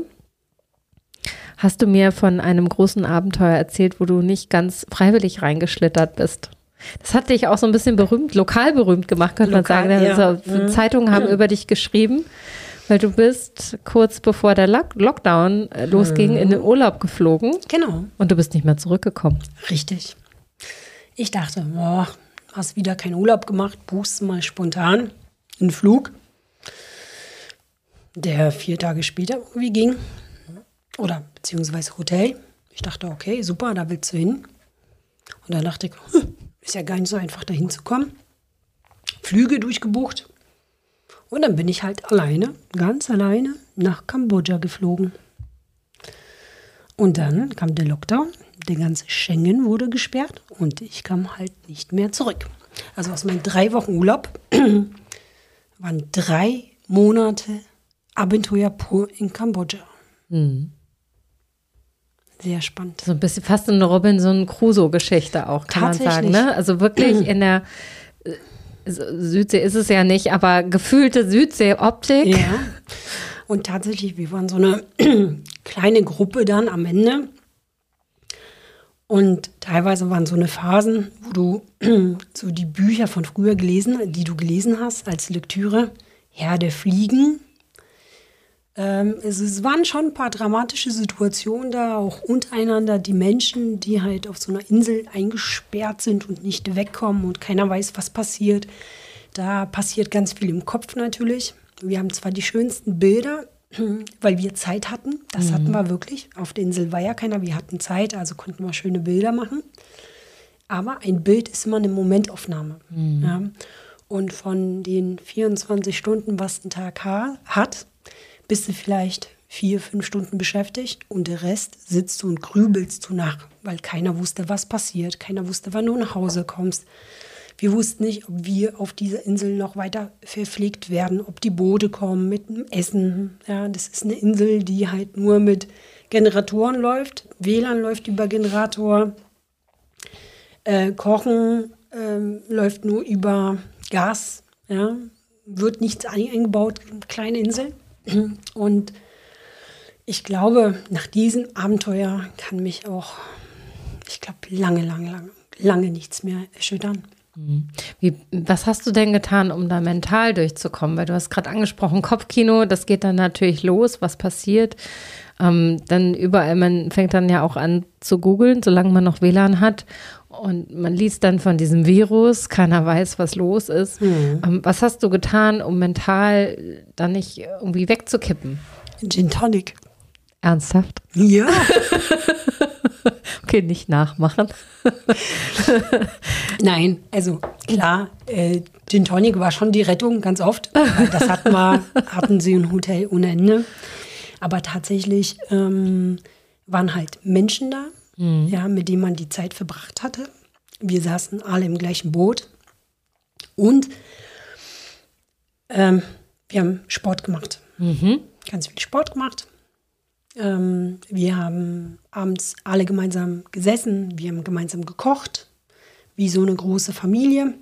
hast du mir von einem großen Abenteuer erzählt, wo du nicht ganz freiwillig reingeschlittert bist. Das hat dich auch so ein bisschen lokal berühmt gemacht, könnte man sagen. Also, Zeitungen haben über dich geschrieben, weil du bist kurz bevor der Lockdown losging in den Urlaub geflogen. Genau. Und du bist nicht mehr zurückgekommen. Richtig. Ich dachte, hast wieder keinen Urlaub gemacht, buchst mal spontan einen Flug, der 4 Tage später irgendwie ging. Oder beziehungsweise Hotel. Ich dachte, okay, super, da willst du hin. Und dann dachte ich, ist ja gar nicht so einfach, da hinzukommen. Flüge durchgebucht. Und dann bin ich halt ganz alleine, nach Kambodscha geflogen. Und dann kam der Lockdown, der ganze Schengen wurde gesperrt und ich kam halt nicht mehr zurück. Also aus meinen 3 Wochen Urlaub waren 3 Monate Abenteuer pur in Kambodscha. Mhm. Sehr spannend. So ein bisschen fast eine Robinson Crusoe-Geschichte auch, kann man sagen. Ne? Also wirklich in der Südsee ist es ja nicht, aber gefühlte Südsee-Optik. Ja. Und tatsächlich, wir waren so eine kleine Gruppe dann am Ende. Und teilweise waren so eine Phasen, wo du so die Bücher von früher die du gelesen hast als Lektüre, Herr der Fliegen. Es waren schon ein paar dramatische Situationen da, auch untereinander. Die Menschen, die halt auf so einer Insel eingesperrt sind und nicht wegkommen und keiner weiß, was passiert. Da passiert ganz viel im Kopf natürlich. Wir haben zwar die schönsten Bilder, weil wir Zeit hatten. Das hatten wir wirklich. Auf der Insel war ja keiner. Wir hatten Zeit, also konnten wir schöne Bilder machen. Aber ein Bild ist immer eine Momentaufnahme. Ja. Und von den 24 Stunden, was ein Tag hat, bist du vielleicht 4-5 Stunden beschäftigt und der Rest sitzt du und grübelst du nach, weil keiner wusste, was passiert. Keiner wusste, wann du nach Hause kommst. Wir wussten nicht, ob wir auf dieser Insel noch weiter verpflegt werden, ob die Boote kommen mit dem Essen. Ja, das ist eine Insel, die halt nur mit Generatoren läuft. WLAN läuft über Generator. Kochen läuft nur über Gas. Ja, wird nichts eingebaut, kleine Insel. Und ich glaube, nach diesem Abenteuer kann mich auch, lange nichts mehr erschüttern. Was hast du denn getan, um da mental durchzukommen? Weil du hast gerade angesprochen, Kopfkino, das geht dann natürlich los, was passiert. Dann überall, man fängt dann ja auch an zu googeln, solange man noch WLAN hat. Und man liest dann von diesem Virus, keiner weiß, was los ist. Was hast du getan, um mental dann nicht irgendwie wegzukippen? Gin Tonic. Ernsthaft? Ja. Okay, nicht nachmachen. Nein, also klar, Gin Tonic war schon die Rettung, ganz oft. Das hatten sie im Hotel ohne Ende. Aber tatsächlich waren halt Menschen da, ja, mit denen man die Zeit verbracht hatte. Wir saßen alle im gleichen Boot. Und wir haben Sport gemacht. Ganz viel Sport gemacht. Wir haben abends alle gemeinsam gesessen, wir haben gemeinsam gekocht, wie so eine große Familie.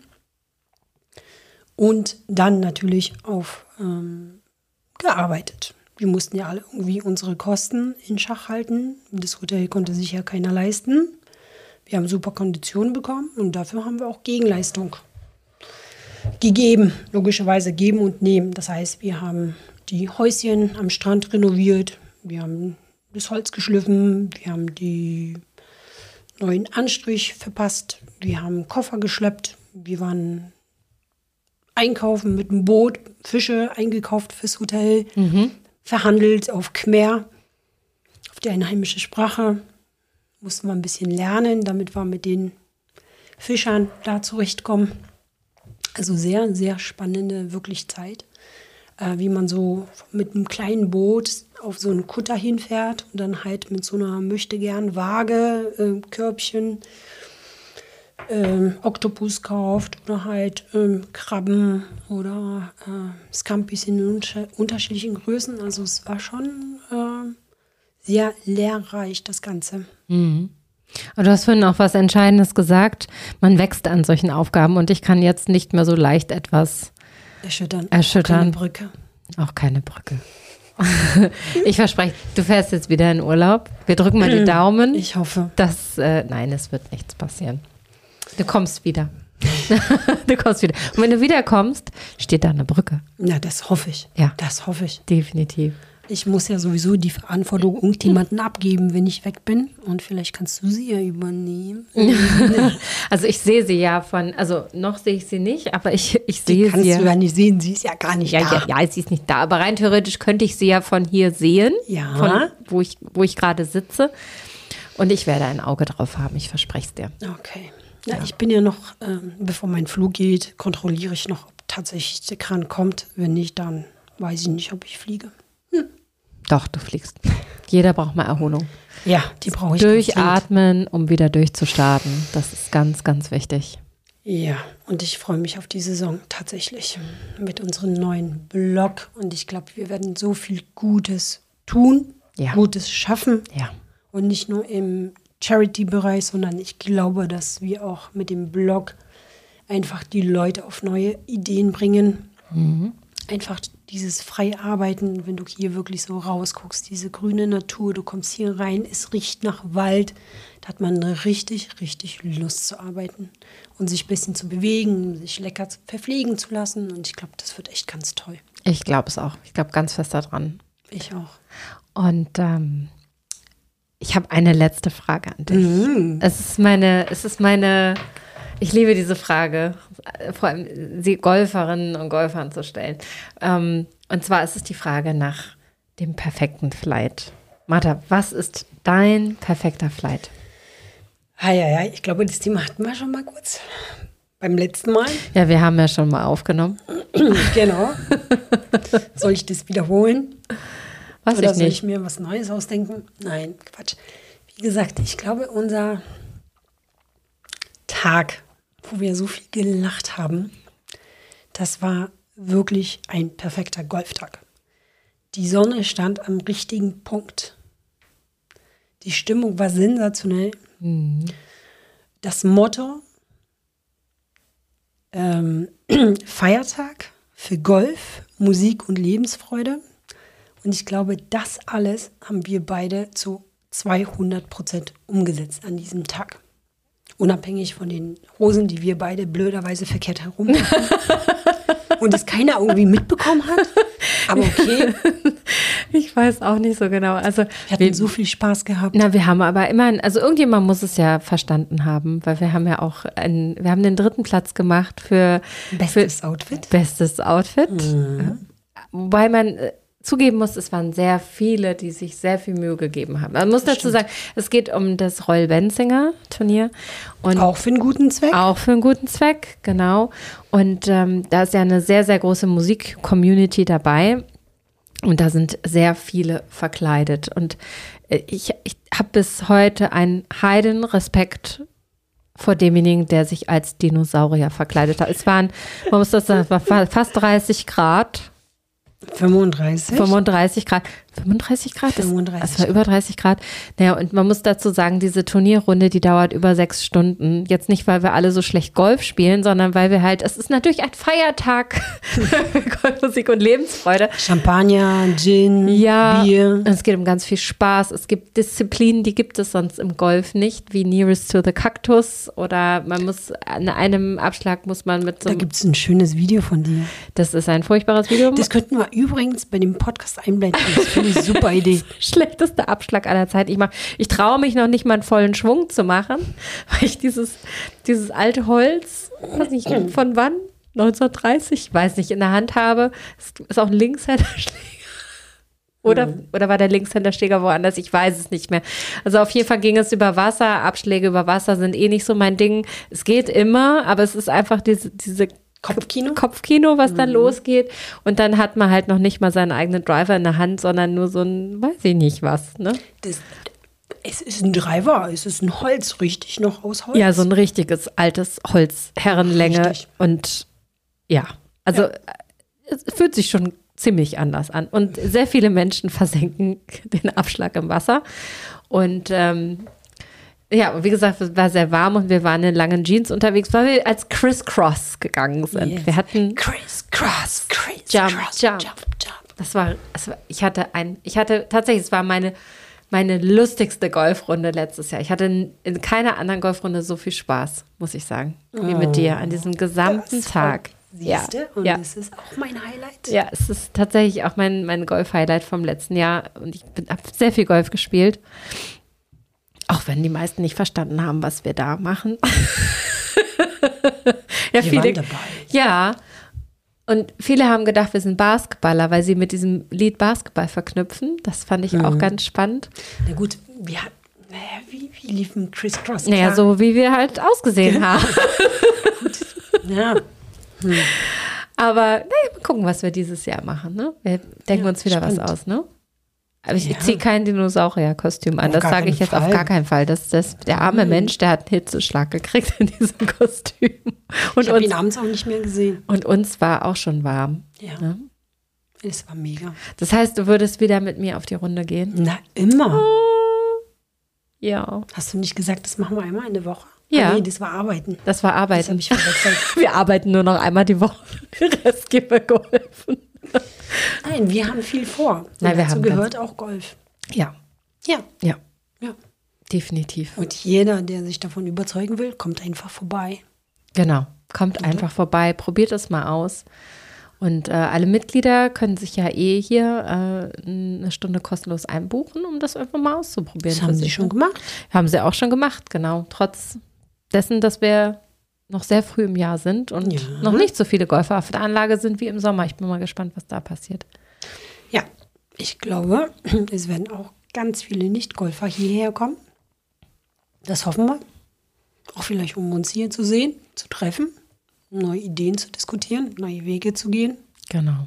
Und dann natürlich gearbeitet. Wir mussten ja alle irgendwie unsere Kosten in Schach halten. Das Hotel konnte sich ja keiner leisten. Wir haben super Konditionen bekommen und dafür haben wir auch Gegenleistung gegeben. Logischerweise geben und nehmen. Das heißt, wir haben die Häuschen am Strand renoviert. Wir haben das Holz geschliffen, wir haben die neuen Anstrich verpasst, wir haben Koffer geschleppt, wir waren einkaufen mit dem Boot, Fische eingekauft fürs Hotel, verhandelt auf Khmer, auf die einheimische Sprache. Mussten wir ein bisschen lernen, damit wir mit den Fischern da zurechtkommen. Also sehr, sehr spannende wirklich Zeit. Wie man so mit einem kleinen Boot auf so einen Kutter hinfährt und dann halt mit so einer Möchtegern-Waage, Körbchen, Oktopus kauft oder halt Krabben oder Scampis in unterschiedlichen Größen. Also es war schon sehr lehrreich, das Ganze. Und du hast vorhin auch was Entscheidendes gesagt. Man wächst an solchen Aufgaben und ich kann jetzt nicht mehr so leicht etwas erschüttern. Keine Brücke. Auch keine Brücke. Ich verspreche, du fährst jetzt wieder in Urlaub. Wir drücken mal die Daumen. Ich hoffe. Nein, es wird nichts passieren. Du kommst wieder. Du kommst wieder. Und wenn du wiederkommst, steht da eine Brücke. Na, das hoffe ich. Ja. Das hoffe ich. Definitiv. Ich muss ja sowieso die Verantwortung irgendjemanden abgeben, wenn ich weg bin. Und vielleicht kannst du sie ja übernehmen. Also ich sehe sie ja also noch sehe ich sie nicht, aber ich sehe sie. Kannst du ja nicht sehen, sie ist ja gar nicht da. Ja, sie ist nicht da. Aber rein theoretisch könnte ich sie ja von hier sehen, ja. Wo ich gerade sitze. Und ich werde ein Auge drauf haben, ich verspreche es dir. Okay. Ja, ich bin ja noch, bevor mein Flug geht, kontrolliere ich noch, ob tatsächlich der Kran kommt. Wenn nicht, dann weiß ich nicht, ob ich fliege. Doch, du fliegst. Jeder braucht mal Erholung. Ja, die brauche ich. Durchatmen, um wieder durchzustarten. Das ist ganz, ganz wichtig. Ja, und ich freue mich auf die Saison tatsächlich mit unserem neuen Blog. Und ich glaube, wir werden so viel Gutes tun, Gutes schaffen. Ja. Und nicht nur im Charity-Bereich, sondern ich glaube, dass wir auch mit dem Blog einfach die Leute auf neue Ideen bringen. Mhm. Einfach dieses freie Arbeiten, wenn du hier wirklich so rausguckst, diese grüne Natur, du kommst hier rein, es riecht nach Wald, da hat man richtig, richtig Lust zu arbeiten und sich ein bisschen zu bewegen, sich lecker verpflegen zu lassen und ich glaube, das wird echt ganz toll. Ich glaube es auch, ich glaube ganz fest daran. Ich auch. Und ich habe eine letzte Frage an dich. Mhm. Es ist meine, ich liebe diese Frage, vor allem sie Golferinnen und Golfern zu stellen. Und zwar ist es die Frage nach dem perfekten Flight. Martha, was ist dein perfekter Flight? Ja, ich glaube, das Thema hatten wir schon mal kurz beim letzten Mal. Ja, wir haben ja schon mal aufgenommen. Genau. Soll ich das wiederholen? Oder soll ich mir was Neues ausdenken? Nein, Quatsch. Wie gesagt, ich glaube, unser Tag, wo wir so viel gelacht haben, das war wirklich ein perfekter Golftag. Die Sonne stand am richtigen Punkt. Die Stimmung war sensationell. Mhm. Das Motto, Feiertag für Golf, Musik und Lebensfreude. Und ich glaube, das alles haben wir beide zu 200% umgesetzt an diesem Tag. Unabhängig von den Hosen, die wir beide blöderweise verkehrt herum hatten. Und es keiner irgendwie mitbekommen hat. Aber okay. Ich weiß auch nicht so genau. Also wir hatten so viel Spaß gehabt. Na, wir haben aber immerhin, also irgendjemand muss es ja verstanden haben, weil wir haben ja auch wir haben den 3. Platz gemacht für Outfit. Bestes Outfit. Mhm. Wobei man zugeben muss, es waren sehr viele, die sich sehr viel Mühe gegeben haben. Man muss dazu sagen, es geht um das Royal Benzinger Turnier. Und auch für einen guten Zweck? Auch für einen guten Zweck, genau. Und da ist ja eine sehr, sehr große Musik-Community dabei. Und da sind sehr viele verkleidet. Und ich habe bis heute einen Heidenrespekt vor demjenigen, der sich als Dinosaurier verkleidet hat. Es waren, man muss das sagen, es war fast 30 Grad. 35 Grad. 35 Grad? 35. Das war über 30 Grad. Naja, und man muss dazu sagen, diese Turnierrunde, die dauert über 6 Stunden. Jetzt nicht, weil wir alle so schlecht Golf spielen, sondern weil wir halt, es ist natürlich ein Feiertag für Golfmusik und Lebensfreude. Champagner, Gin, Bier. Es geht um ganz viel Spaß. Es gibt Disziplinen, die gibt es sonst im Golf nicht, wie Nearest to the Cactus oder man muss, an einem Abschlag muss man mit so. Da gibt es ein schönes Video von dir. Das ist ein furchtbares Video. Das könnten wir übrigens bei dem Podcast einblenden. Das finde ich eine super Idee. Schlechtester Abschlag aller Zeit. Ich traue mich noch nicht mal einen vollen Schwung zu machen, weil ich dieses alte Holz, weiß nicht, von wann? 1930, weiß nicht, in der Hand habe. Das ist auch ein Linkshänderschläger. Oder war der Linkshänderschläger woanders? Ich weiß es nicht mehr. Also auf jeden Fall ging es über Wasser. Abschläge über Wasser sind eh nicht so mein Ding. Es geht immer, aber es ist einfach diese Kopfkino, was dann losgeht. Und dann hat man halt noch nicht mal seinen eigenen Driver in der Hand, sondern nur so ein, weiß ich nicht was, ne? Es ist ein Driver, es ist ein Holz, richtig noch aus Holz. Ja, so ein richtiges altes Holz, Herrenlänge. Richtig. Und ja, also es fühlt sich schon ziemlich anders an. Und sehr viele Menschen versenken den Abschlag im Wasser. Und ja, wie gesagt, es war sehr warm und wir waren in langen Jeans unterwegs, weil wir als Criss-Cross gegangen sind. Yes. Wir hatten Criss-Cross, Jump. Ich hatte tatsächlich, es war meine lustigste Golfrunde letztes Jahr. Ich hatte in keiner anderen Golfrunde so viel Spaß, muss ich sagen, wie mit dir an diesem gesamten Tag. Siehste, und das ist auch mein Highlight. Ja, es ist tatsächlich auch mein Golf-Highlight vom letzten Jahr. Und ich habe sehr viel Golf gespielt. Auch wenn die meisten nicht verstanden haben, was wir da machen. Ja, Wir waren dabei. Ja, und viele haben gedacht, wir sind Basketballer, weil sie mit diesem Lied Basketball verknüpfen. Das fand ich auch ganz spannend. Na gut, wie liefen Criss Cross? Naja, so wie wir halt ausgesehen haben. Ja. Aber naja, mal gucken, was wir dieses Jahr machen. Ne? Wir denken uns wieder spannend. was aus, ne? Aber ich ziehe kein Dinosaurier-Kostüm an. Das sage ich jetzt auf gar keinen Fall. Der arme Mensch, der hat einen Hitzeschlag gekriegt in diesem Kostüm. Und ich habe ihn abends auch nicht mehr gesehen. Und uns war auch schon warm. Ja. Ne? Es war mega. Das heißt, du würdest wieder mit mir auf die Runde gehen? Na, immer. Ja. Hast du nicht gesagt, das machen wir einmal in der Woche? Ja. Ah, nee, das war Arbeiten. Das war Arbeiten. Das habe ich verwechselt. Wir arbeiten nur noch einmal die Woche. Den Rest geben wir Golfen. Nein, wir haben viel vor. Und Nein, wir dazu haben gehört auch Golf. Ja. Ja. Ja. Ja. Definitiv. Und jeder, der sich davon überzeugen will, kommt einfach vorbei. Genau. Kommt einfach vorbei. Probiert es mal aus. Und alle Mitglieder können sich ja hier eine Stunde kostenlos einbuchen, um das einfach mal auszuprobieren. Das haben sie schon gemacht. Haben sie auch schon gemacht, genau. Trotz dessen, dass wir noch sehr früh im Jahr sind und noch nicht so viele Golfer auf der Anlage sind wie im Sommer. Ich bin mal gespannt, was da passiert. Ja, ich glaube, es werden auch ganz viele Nicht-Golfer hierher kommen. Das hoffen wir. Auch vielleicht, um uns hier zu sehen, zu treffen, neue Ideen zu diskutieren, neue Wege zu gehen. Genau.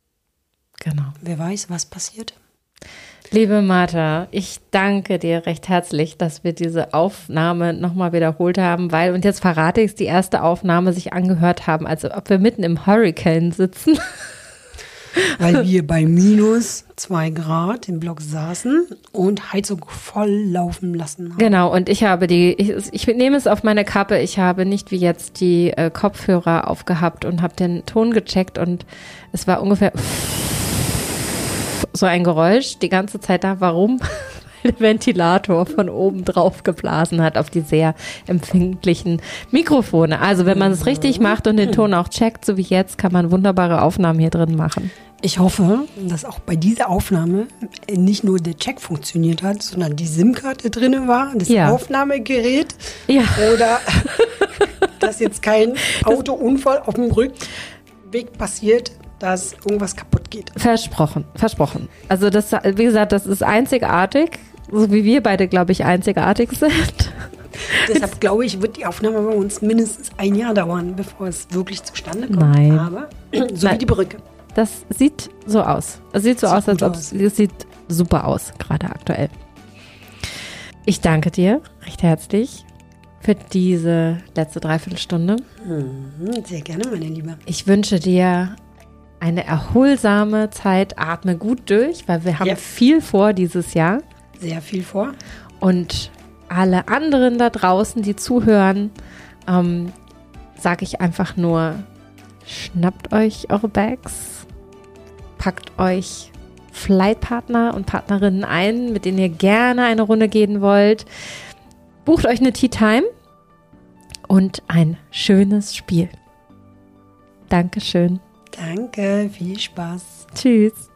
Wer weiß, was passiert. Liebe Martha, ich danke dir recht herzlich, dass wir diese Aufnahme nochmal wiederholt haben, weil, und jetzt verrate ich es, die erste Aufnahme sich angehört haben, als ob wir mitten im Hurricane sitzen. Weil wir bei minus 2 Grad im Block saßen und Heizung voll laufen lassen haben. Genau, und ich nehme es auf meine Kappe, ich habe nicht wie jetzt die Kopfhörer aufgehabt und habe den Ton gecheckt und es war ungefähr so ein Geräusch die ganze Zeit da. Warum? Weil der Ventilator von oben drauf geblasen hat auf die sehr empfindlichen Mikrofone. Also wenn man es richtig macht und den Ton auch checkt, so wie jetzt, kann man wunderbare Aufnahmen hier drin machen. Ich hoffe, dass auch bei dieser Aufnahme nicht nur der Check funktioniert hat, sondern die SIM-Karte drin war, das Aufnahmegerät oder dass jetzt kein Autounfall auf dem Rückweg passiert, dass irgendwas kaputt geht. Versprochen. Also das, wie gesagt, das ist einzigartig, so wie wir beide, glaube ich, einzigartig sind. Deshalb glaube ich, wird die Aufnahme bei uns mindestens 1 Jahr dauern, bevor es wirklich zustande kommt. Nein. Aber so wie die Brücke. Das sieht so aus. Es sieht so aus, als ob es sieht super aus, gerade aktuell. Ich danke dir recht herzlich für diese letzte Dreiviertelstunde. Sehr gerne, meine Liebe. Ich wünsche dir eine erholsame Zeit. Atme gut durch, weil wir haben viel vor dieses Jahr. Sehr viel vor. Und alle anderen da draußen, die zuhören, sage ich einfach nur, schnappt euch eure Bags, packt euch Flightpartner und Partnerinnen ein, mit denen ihr gerne eine Runde gehen wollt. Bucht euch eine Tea Time und ein schönes Spiel. Dankeschön. Danke, viel Spaß. Tschüss.